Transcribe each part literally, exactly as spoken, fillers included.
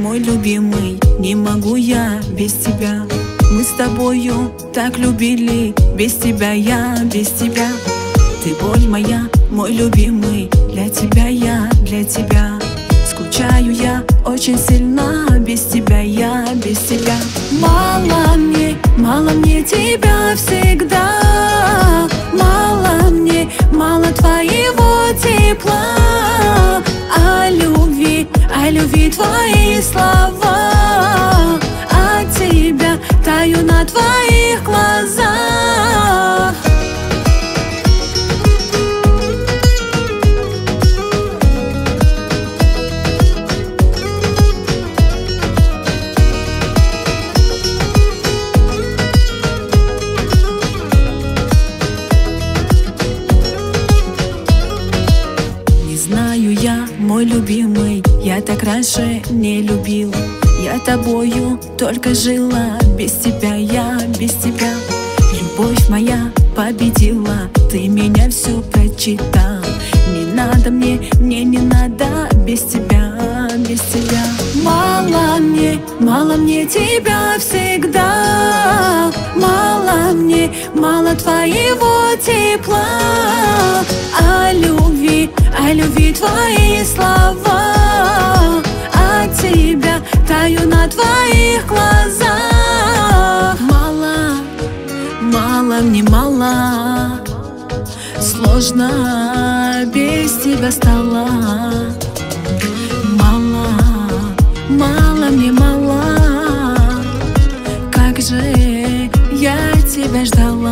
мой любимый, не могу я без тебя. Мы с тобою так любили, без тебя я, без тебя. Ты боль моя, мой любимый, для тебя я, для тебя. Скучаю я очень сильно, без тебя я, без тебя. Мало мне, мало мне тебя всегда. Мало мне, мало твоего тепла. О любви, о любви твои слова. От тебя таю на твоих глазах. Знаю я, мой любимый, я так раньше не любил. Я тобою только жила, без тебя я, без тебя. Любовь моя победила, ты меня всю прочитал. Не надо мне, мне не надо без тебя, без тебя. Мало мне, мало мне тебя всегда. Мало мне, мало твоего тепла. О любви, о любви твои слова. От тебя таю на твоих глазах. Мало, мало мне мало. Сложно без тебя стало. Мало, мало мне мало. Как же я тебя ждала.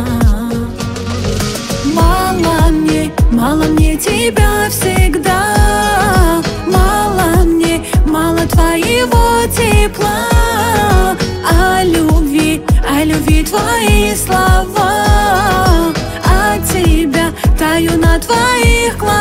Мало мне, мало мне тебя всегда. Мало мне, мало твоего тепла. О любви, о любви твои слова. От тебя таю на твоих глазах.